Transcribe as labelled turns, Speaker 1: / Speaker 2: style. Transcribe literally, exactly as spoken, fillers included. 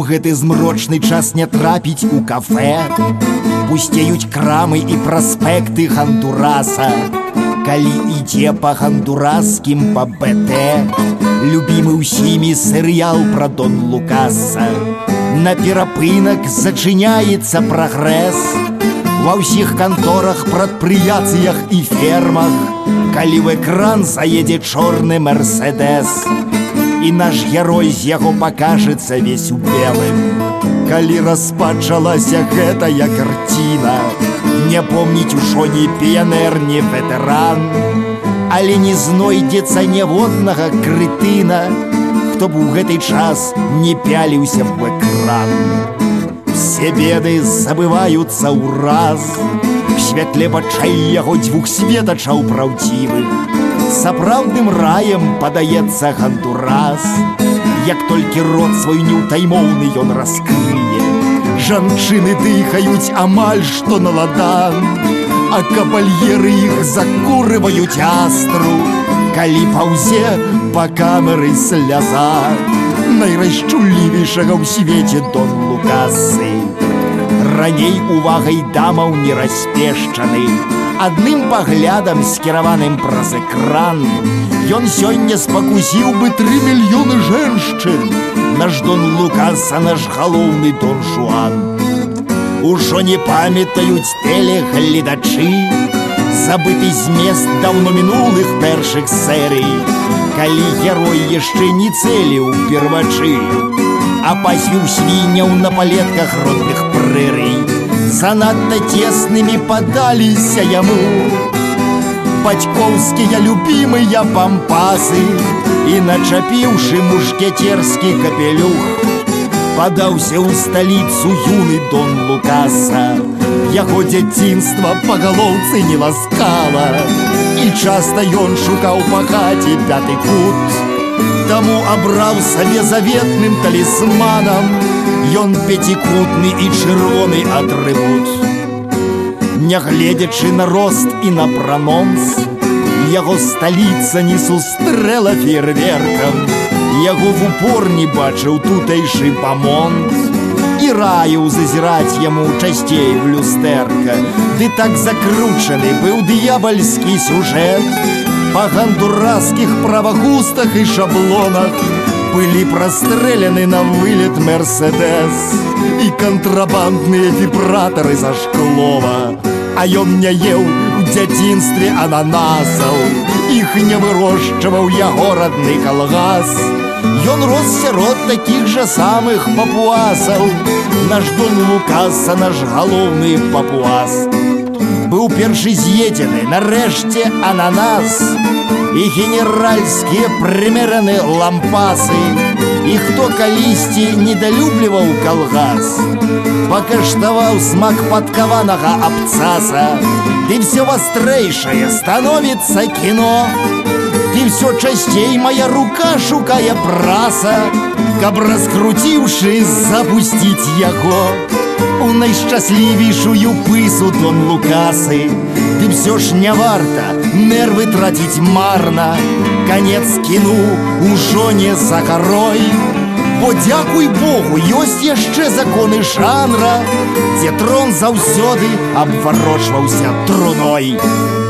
Speaker 1: гэты змрочны час не трапіць у кафе. Пусцеюць крамы і праспекты Гондураса, калі ідзе па гондураскім па бэ тэ любімы ўсімі серыял пра Дон Лукаса. На перапынак зачыняецца прагрэс ва ўсіх канторах, прадпрыяцыях і фермах, калі ў экран заедзе чорны мерседес, і наш герой з яго пакажецца весь у белым. Калі распачалася гэтая карціна, не помніць ужо ні піянер, ні ветэран, але не знойдзецца ніводнага крытына, хто б у гэты час не пяліўся в экран. Все беды забываюцца ўраз в святле вачэй яго дзвюх светачаў праўдзівых. Сапраўдным раем падаецца Гондурас, як толькі рот свой неўтаймоўны ён раскрые. Жанчыны дыхаюць амаль што на ладан, а кабальеры іх закурываюць астру, калі паўзе па камеры сляза найрасчулівейшага ў свеце Дон Лукасы. Раней увагай дамаў не распешчаны, адным паглядам скіраваным праз экран ён сёння спакусіў бы тры мільёны жэншчын. Наш Дон Лукаса, наш галоўны Дон Жуан. Ужо не памятаюць тэлегледачы забыты змест даўно мінулых першых серый, калі герой яшчэ не цэліў первачы, а пасвіў свіняў на палетках родных прэрый. Занадта теснымі падаліся яму бацькоўскія любімыя пампасы, і, начапіўшы мушкецерскі капелюх, падаўся ў сталіцу юны Дон Лукаса. Яго дзяцінства па галоўцы не ласкала, і часта ён шукаў па хаце пяты кут. Таму абраў сабе заветным талісманам ён пяцікутны і чырвоны атрыбут. Нягледзячы на рост і на пранонс, яго сталіца не сустрэла фейерверкам, яго в упор не бачыў тутэйшы бамонт і раіў зазіраць яму часцей в люстэрка. Ды так закручаны быў д'ябальскі сюжэт. Па гондураскіх правагустах і шаблонах былі прастрэляны на вылет мерседес і кантрабандныя вібратары за шклова. А ён не еў у дзяцінстве ананасаў, іх не вырошчваў яго родны калгас. Ён рос сярод такіх жа самых папуасаў. Наш Дон Лукаса, наш галоўны папуас. Быў першы з'едзены нарэшце ананас і генеральскія прымераны лампасы. І хто калісьці недалюбліваў калгас, пакаштаваў смак падкаванага абцаса. Ды всё вастрэйшае становіцца кіно, ды всё часцей моя рука шукае праса, каб раскруціўшы запусціць яго у найшчаслівейшую пысу Дон Лукасы. Ды всё ж не варта нервы траціць марна, канец кіну ужо не за гарой. Бо, дзякуй Богу, ёсць яшчэ законы жанра, дзе трон заўсёды абварочваўся труной.